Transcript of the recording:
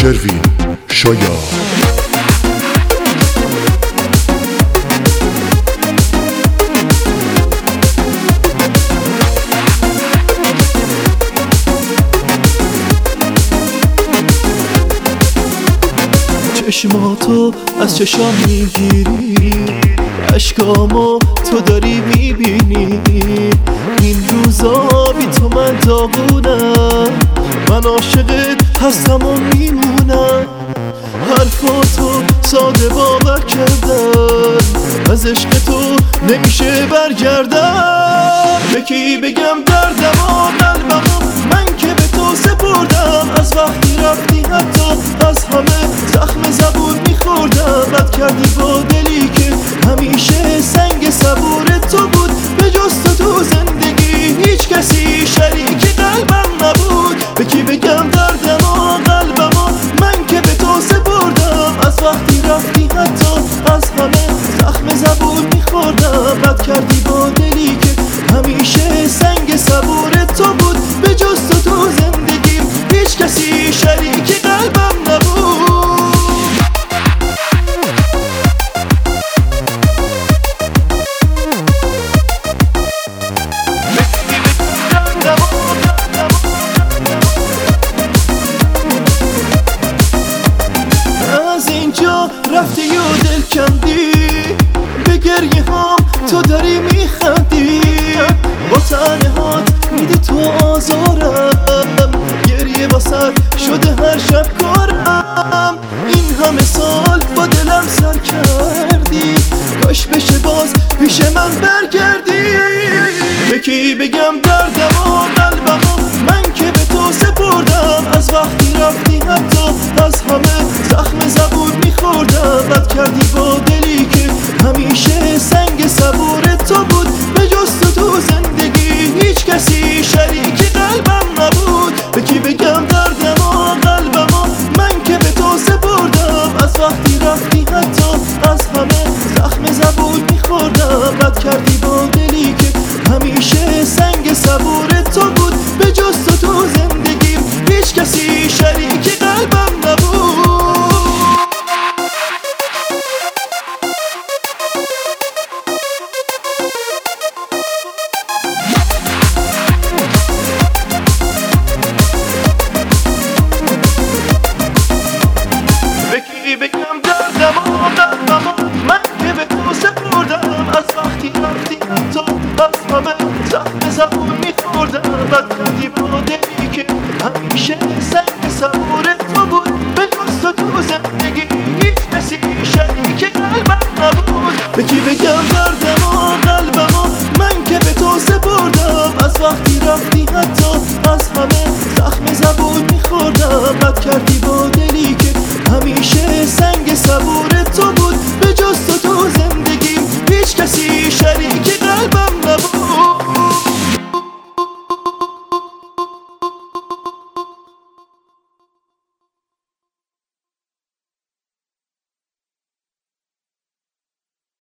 پروین شایان. چشماتو از چشام میگیری، اشکامو تو داری میبینی. این روزا بی تو من داغونم، من عاشقت هستم و میمونم. حرفاتو ساده باور کردن، از عشق تو نمیشه برگردم. به کی بگم دردم و قلبمو، من که به تو سپردم. از وقتی رفتی حتی از همه زخم زبون میخوردم. رد کردی با دلی که همیشه سنگ صبور تو بود. به جز تو زندگی هیچ کسی شریک قلبم نبود. به کی بگم دردم و قلبمو، من که به تو سپردم. از وقتی رفتی حتی از همه زخم زبون میخوردم. رد کردی با دلی که همیشه سنگ صبور تو بود. به جز تو زندگی هیچ کسی شریک قلبم نبود. از اینجا رفتی و دل کندی، به گریه هم تو داری میخندی. با تنهات میدی تو آزارم، گریه واسد شده هر شب کارم. این همه سال با دلم سر کردی، کاش بشه باز پیش من برگردی. به کی بگم دردم و قلبمو، من که به تو سپردم. از وقتی رفتی حتی از همه زخم زبون میخوردم. رد کردی با دلی که همیشه سنگ صبور تو بود. به جز تو زندگی هیچ کسی شریک قلبم نبود. به کی بگم دردم و قلبمو، من که به تو سپردم. از وقتی رفتی حتی از همه زخم زبون میخوردم. رد کردی با دلی که همیشه سنگ صبور تو بود. به جز تو زندگی هیچ کسی شریک قلبم نبود. بگم دردم و قلبمو، من که به تو سپردم. از وقتی رفتی حتی از همه زخم زبون میخوردم. رد کردی با دلی که همیشه سنگ صبور تو بود. به جز تو زندگی هیچ کسی شریک قلبم نبود. به کی بگم